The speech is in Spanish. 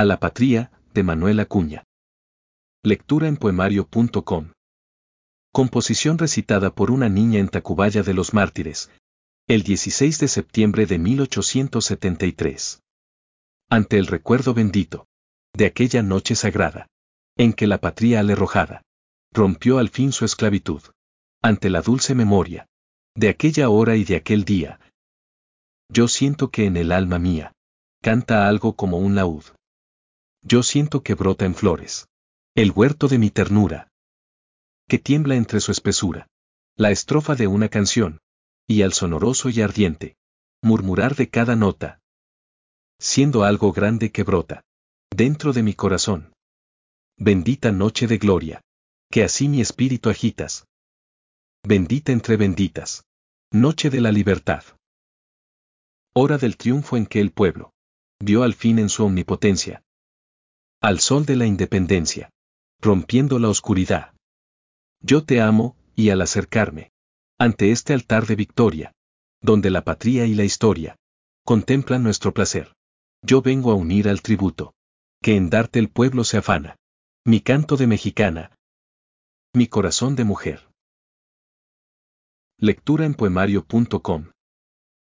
A la patria, de Manuel Acuña. Lectura en poemario.com. Composición recitada por una niña en Tacubaya de los Mártires, el 16 de septiembre de 1873. Ante el recuerdo bendito de aquella noche sagrada, en que la patria alerrojada rompió al fin su esclavitud, ante la dulce memoria de aquella hora y de aquel día, yo siento que en el alma mía canta algo como un laúd. Yo siento que brota en flores el huerto de mi ternura, que tiembla entre su espesura la estrofa de una canción, y al sonoroso y ardiente murmurar de cada nota, siendo algo grande que brota dentro de mi corazón. Bendita noche de gloria, que así mi espíritu agitas. Bendita entre benditas, noche de la libertad. Hora del triunfo en que el pueblo vio al fin en su omnipotencia al sol de la independencia, rompiendo la oscuridad. Yo te amo, y al acercarme ante este altar de victoria, donde la patria y la historia contemplan nuestro placer, yo vengo a unir al tributo que en darte el pueblo se afana, mi canto de mexicana, mi corazón de mujer. Lectura en poemario.com.